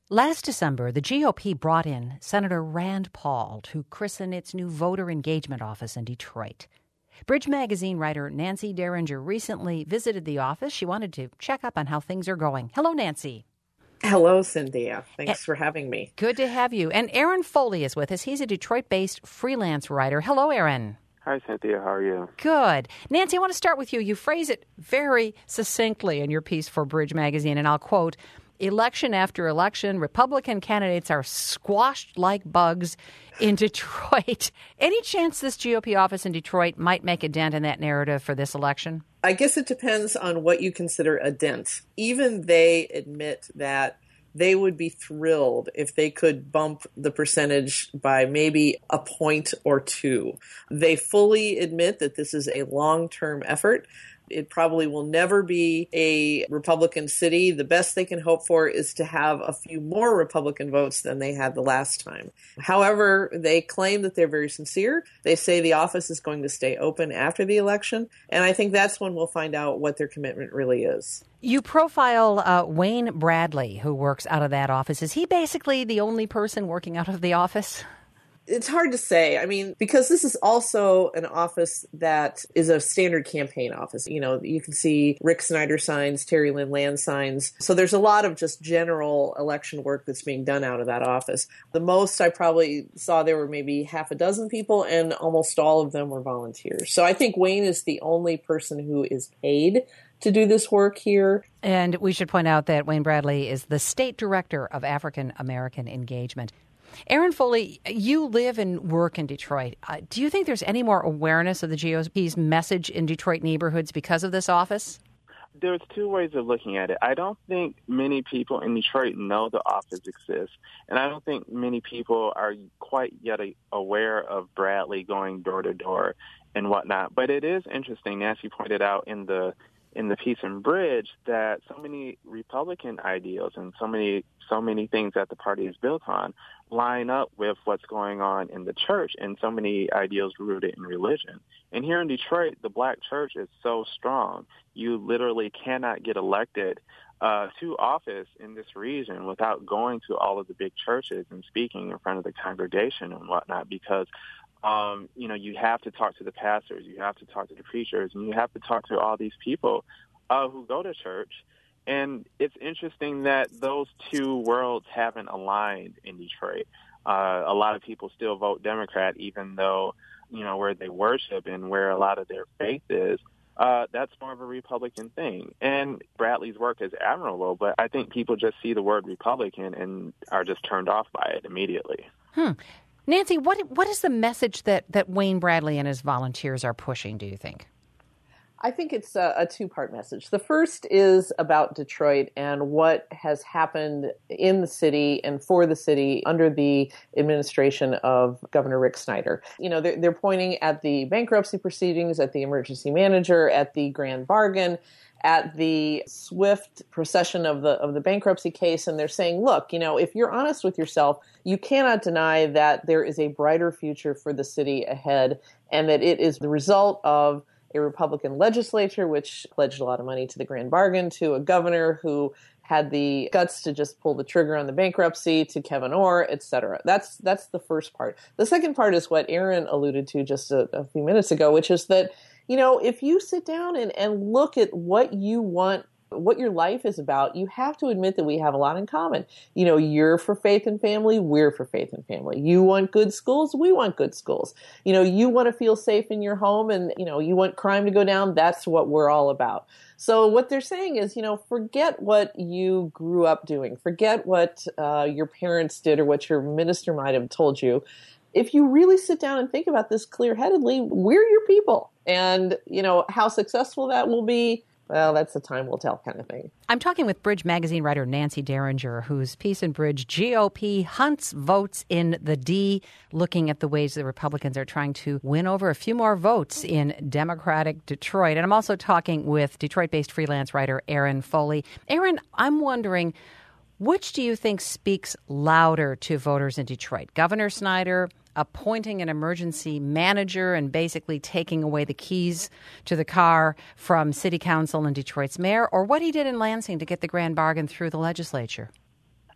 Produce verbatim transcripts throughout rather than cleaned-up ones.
Last December, the G O P brought in Senator Rand Paul to christen its new voter engagement office in Detroit. Bridge Magazine writer Nancy Derringer recently visited the office. She wanted to check up on how things are going. Hello, Nancy. Hello, Cynthia. Thanks A- for having me. Good to have you. And Aaron Foley is with us. He's a Detroit-based freelance writer. Hello, Aaron. Hi, Cynthia. How are you? Good. Nancy, I want to start with you. You phrase it very succinctly in your piece for Bridge Magazine, and I'll quote, "Election after election, Republican candidates are squashed like bugs in Detroit." Any chance this G O P office in Detroit might make a dent in that narrative for this election? I guess it depends on what you consider a dent. Even they admit that they would be thrilled if they could bump the percentage by maybe a point or two. They fully admit that this is a long-term effort. It probably will never be a Republican city. The best they can hope for is to have a few more Republican votes than they had the last time. However, they claim that they're very sincere. They say the office is going to stay open after the election. And I think that's when we'll find out what their commitment really is. You profile uh, Wayne Bradley, who works out of that office. Is he basically the only person working out of the office? It's hard to say. I mean, because this is also an office that is a standard campaign office. You know, you can see Rick Snyder signs, Terry Lynn Land signs. So there's a lot of just general election work that's being done out of that office. The most I probably saw there were maybe half a dozen people, and almost all of them were volunteers. So I think Wayne is the only person who is paid to do this work here. And we should point out that Wayne Bradley is the state director of African American engagement. Aaron Foley, you live and work in Detroit. Uh, do you think there's any more awareness of the G O P's message in Detroit neighborhoods because of this office? There's two ways of looking at it. I don't think many people in Detroit know the office exists, and I don't think many people are quite yet aware of Bradley going door to door and whatnot. But it is interesting, as you pointed out in the in the piece in Bridge, that so many Republican ideals and so many so many things that the party is built on line up with what's going on in the church, and so many ideals rooted in religion. And here in Detroit, the black church is so strong. You literally cannot get elected uh, to office in this region without going to all of the big churches and speaking in front of the congregation and whatnot, because Um, you know, you have to talk to the pastors, you have to talk to the preachers, and you have to talk to all these people uh, who go to church. And it's interesting that those two worlds haven't aligned in Detroit. Uh, a lot of people still vote Democrat, even though, you know, where they worship and where a lot of their faith is, uh, that's more of a Republican thing. And Bradley's work is admirable, but I think people just see the word Republican and are just turned off by it immediately. Hmm. Nancy, what what is the message that, that Wayne Bradley and his volunteers are pushing, do you think? I think it's a, a two-part message. The first is about Detroit and what has happened in the city and for the city under the administration of Governor Rick Snyder. You know, they're, they're pointing at the bankruptcy proceedings, at the emergency manager, at the grand bargain, at the swift procession of the of the bankruptcy case, and they're saying, look, you know, if you're honest with yourself, you cannot deny that there is a brighter future for the city ahead, and that it is the result of a Republican legislature, which pledged a lot of money to the grand bargain, to a governor who had the guts to just pull the trigger on the bankruptcy, to Kevin Orr, et cetera. That's that's the first part. The second part is what Aaron alluded to just a, a few minutes ago, which is that, you know, if you sit down and, and look at what you want, what your life is about, you have to admit that we have a lot in common. You know, you're for faith and family, we're for faith and family. You want good schools, we want good schools. You know, you want to feel safe in your home and, you know, you want crime to go down, that's what we're all about. So what they're saying is, you know, forget what you grew up doing. Forget what uh, your parents did or what your minister might have told you. If you really sit down and think about this clear-headedly, we're your people. And, you know, how successful that will be, well, that's the time will tell kind of thing. I'm talking with Bridge Magazine writer Nancy Derringer, whose piece in Bridge, G O P hunts votes in the D, looking at the ways the Republicans are trying to win over a few more votes in Democratic Detroit. And I'm also talking with Detroit-based freelance writer Aaron Foley. Aaron, I'm wondering, which do you think speaks louder to voters in Detroit? Governor Snyder appointing an emergency manager and basically taking away the keys to the car from City Council and Detroit's mayor, or what he did in Lansing to get the grand bargain through the legislature?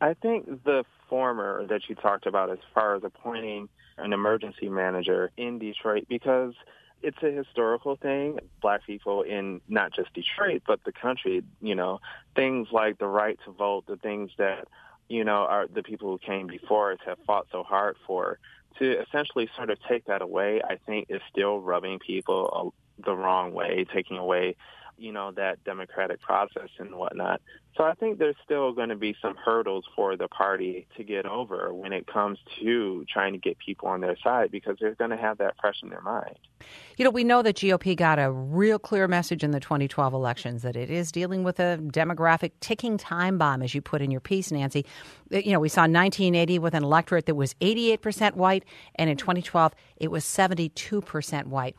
I think the former that you talked about as far as appointing an emergency manager in Detroit, because it's a historical thing. Black people in not just Detroit, but the country, you know, things like the right to vote, the things that, you know, are the people who came before us have fought so hard for, to essentially sort of take that away, I think is still rubbing people the wrong way, taking away, you know, that democratic process and whatnot. So I think there's still going to be some hurdles for the party to get over when it comes to trying to get people on their side, because they're going to have that fresh in their mind. You know, we know that G O P got a real clear message in the twenty twelve elections that it is dealing with a demographic ticking time bomb, as you put in your piece, Nancy. You know, we saw nineteen eighty with an electorate that was eighty-eight percent white, and in twenty twelve it was seventy-two percent white.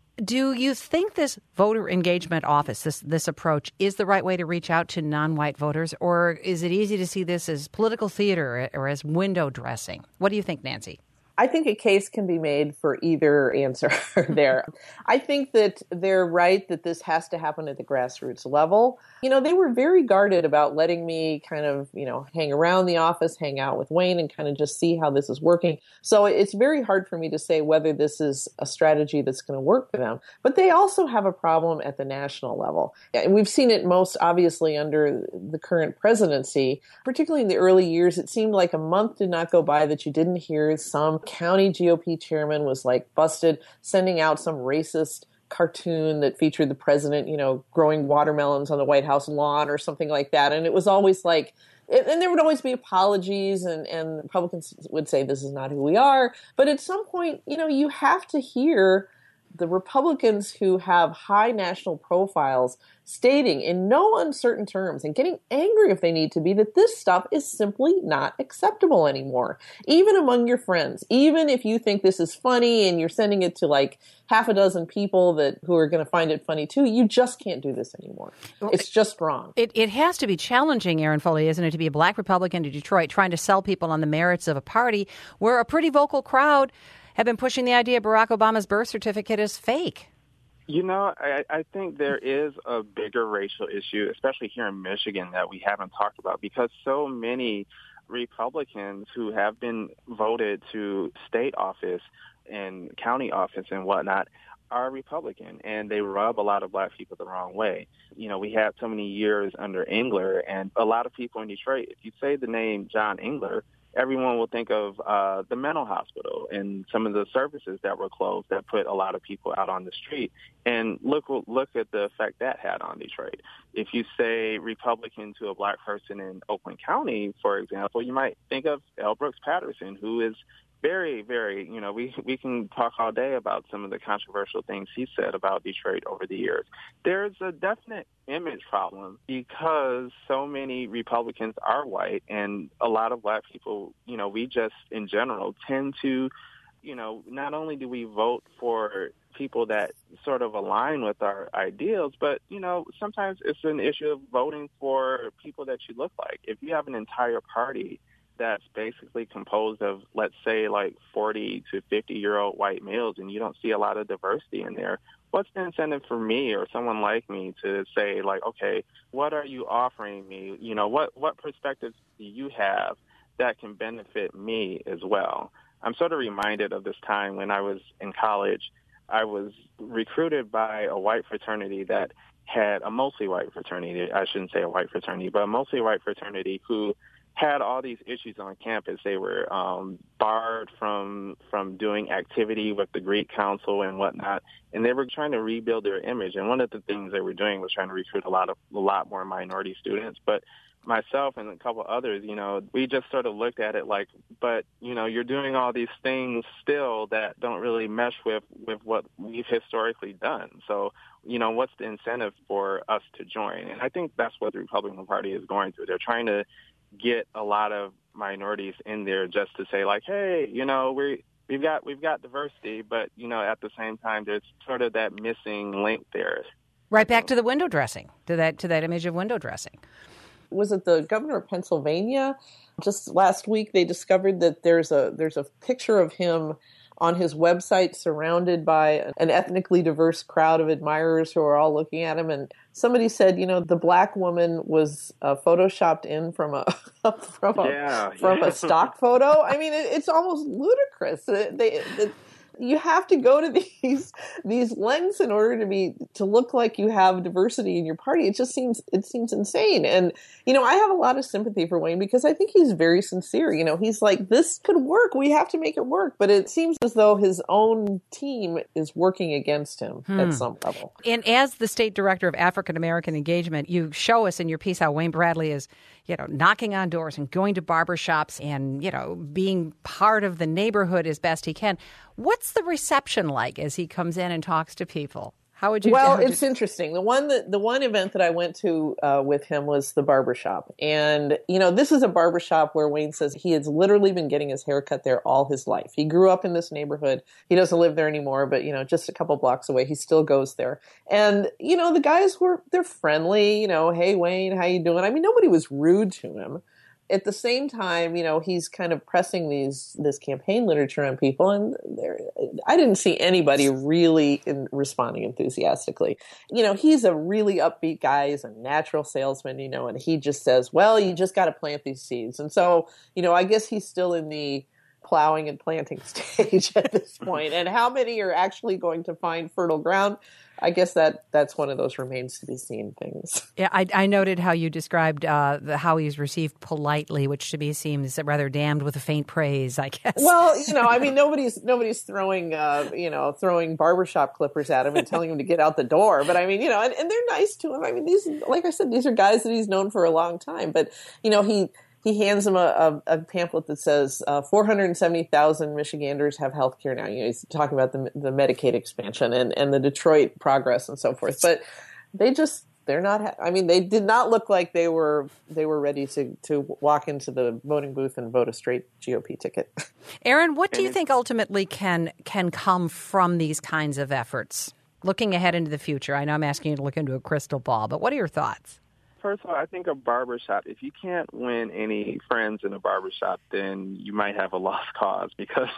Do you think this voter engagement office, this this approach, is the right way to reach out to non-white voters, or is it easy to see this as political theater or as window dressing? What do you think, Nancy? I think a case can be made for either answer there. I think that they're right that this has to happen at the grassroots level. You know, they were very guarded about letting me kind of, you know, hang around the office, hang out with Wayne, and kind of just see how this is working. So it's very hard for me to say whether this is a strategy that's going to work for them. But they also have a problem at the national level. And we've seen it most obviously under the current presidency, particularly in the early years. It seemed like a month did not go by that you didn't hear some county G O P chairman was like busted sending out some racist cartoon that featured the president, you know, growing watermelons on the White House lawn or something like that. And it was always like, and there would always be apologies, and, and Republicans would say this is not who we are. But at some point, you know, you have to hear the Republicans who have high national profiles stating in no uncertain terms and getting angry if they need to be that this stuff is simply not acceptable anymore. Even among your friends, even if you think this is funny and you're sending it to like half a dozen people that who are going to find it funny too, you just can't do this anymore. It's just wrong. It, it has to be challenging, Erin Foley, isn't it, to be a black Republican in Detroit trying to sell people on the merits of a party where a pretty vocal crowd have been pushing the idea Barack Obama's birth certificate is fake. You know, I, I think there is a bigger racial issue, especially here in Michigan, that we haven't talked about, because so many Republicans who have been voted to state office and county office and whatnot are Republican, and they rub a lot of black people the wrong way. You know, we had so many years under Engler, and a lot of people in Detroit, if you say the name John Engler, everyone will think of uh, the mental hospital and some of the services that were closed that put a lot of people out on the street. And look look at the effect that had on Detroit. If you say Republican to a black person in Oakland County, for example, you might think of L. Brooks Patterson, who is very, very, you know, we we can talk all day about some of the controversial things he said about Detroit over the years. There's a definite image problem because so many Republicans are white, and a lot of black people, you know, we just in general tend to, you know, not only do we vote for people that sort of align with our ideals, but, you know, sometimes it's an issue of voting for people that you look like. If you have an entire party that's basically composed of, let's say, like forty to fifty-year-old white males, and you don't see a lot of diversity in there, what's the incentive for me or someone like me to say, like, okay, what are you offering me? You know, what, what perspectives do you have that can benefit me as well? I'm sort of reminded of this time when I was in college. I was recruited by a white fraternity that had a mostly white fraternity. I shouldn't say a white fraternity, but a mostly white fraternity who had all these issues on campus. They were um, barred from from doing activity with the Greek Council and whatnot, and they were trying to rebuild their image. And one of the things they were doing was trying to recruit a lot of a lot more minority students. But myself and a couple others, you know, we just sort of looked at it like, but, you know, you're doing all these things still that don't really mesh with, with what we've historically done. So, you know, what's the incentive for us to join? And I think that's what the Republican Party is going through. They're trying to get a lot of minorities in there just to say, like, hey, you know, we we've got we've got diversity, but, you know, at the same time, there's sort of that missing link there. Right back to the window dressing, to that to that image of window dressing. Was it the governor of Pennsylvania? Just last week, they discovered that there's a there's a picture of him on his website surrounded by an ethnically diverse crowd of admirers who are all looking at him. And somebody said, you know, the black woman was uh, photoshopped in from a from a yeah, from yeah. a stock photo. I mean, it, it's almost ludicrous. They, they, they you have to go to these these lengths in order to be to look like you have diversity in your party. It just seems it seems insane. And you know, I have a lot of sympathy for Wayne because I think he's very sincere. You know, he's like, this could work. We have to make it work. But it seems as though his own team is working against him hmm. at some level. And as the state director of African American engagement, you show us in your piece how Wayne Bradley is, you know, knocking on doors and going to barbershops and, you know, being part of the neighborhood as best he can. What's the reception like as he comes in and talks to people? How would you? Well, would it's you... interesting. The one that the one event that I went to uh, with him was the barbershop, and you know, this is a barbershop where Wayne says he has literally been getting his hair cut there all his life. He grew up in this neighborhood. He doesn't live there anymore, but you know, just a couple blocks away, he still goes there. And you know, the guys were they're friendly. You know, hey Wayne, how you doing? I mean, nobody was rude to him. At the same time, you know, he's kind of pressing these this campaign literature on people, and there, I didn't see anybody really in responding enthusiastically. You know, he's a really upbeat guy. He's a natural salesman, you know, and he just says, well, you just got to plant these seeds. And so, you know, I guess he's still in the plowing and planting stage at this point. And how many are actually going to find fertile ground? I guess that that's one of those remains to be seen things. Yeah, I, I noted how you described uh, the, how he's received politely, which to me seems rather damned with a faint praise, I guess. Well, you know, I mean, nobody's nobody's throwing, uh, you know, throwing barbershop clippers at him and telling him to get out the door. But I mean, you know, and, and they're nice to him. I mean, these, like I said, these are guys that he's known for a long time. But you know, he. He hands him a, a, a pamphlet that says uh, four hundred seventy thousand Michiganders have health care now. You know, he's talking about the, the Medicaid expansion and, and the Detroit progress and so forth. But they just, they're not, ha- I mean, they did not look like they were they were ready to, to walk into the voting booth and vote a straight G O P ticket. Aaron, what do you think ultimately can can come from these kinds of efforts? Looking ahead into the future, I know I'm asking you to look into a crystal ball, but what are your thoughts? First of all, I think a barbershop, if you can't win any friends in a barbershop, then you might have a lost cause because,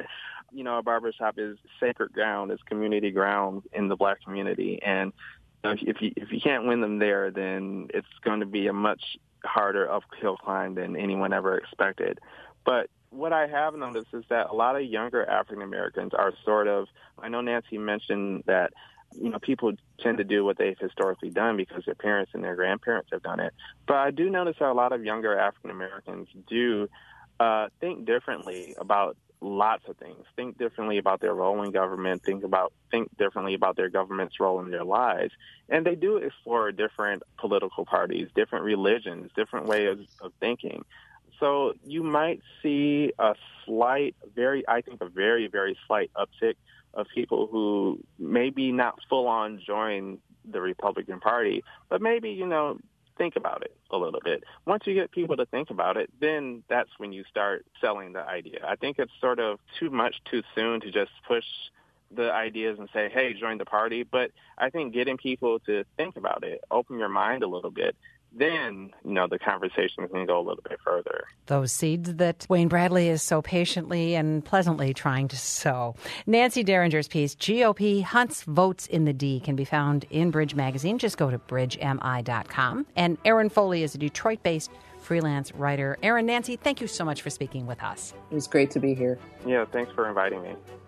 you know, a barbershop is sacred ground, it's community ground in the black community. And if you, if you can't win them there, then it's going to be a much harder uphill climb than anyone ever expected. But what I have noticed is that a lot of younger African Americans are sort of, I know Nancy mentioned that, you know, people tend to do what they've historically done because their parents and their grandparents have done it. But I do notice that a lot of younger African Americans do uh, think differently about lots of things. Think differently about their role in government. Think about think differently about their government's role in their lives. And they do explore different political parties, different religions, different ways of thinking. So you might see a slight, very, I think a very, very slight uptick of people who maybe not full on join the Republican Party, but maybe, you know, think about it a little bit. Once you get people to think about it, then that's when you start selling the idea. I think it's sort of too much too soon to just push the ideas and say, hey, join the party. But I think getting people to think about it, open your mind a little bit, then, you know, the conversation can go a little bit further. Those seeds that Wayne Bradley is so patiently and pleasantly trying to sow. Nancy Derringer's piece, G O P Hunts Votes in the D, can be found in Bridge Magazine. Just go to bridge m i dot com. And Aaron Foley is a Detroit-based freelance writer. Aaron, Nancy, thank you so much for speaking with us. It was great to be here. Yeah, thanks for inviting me.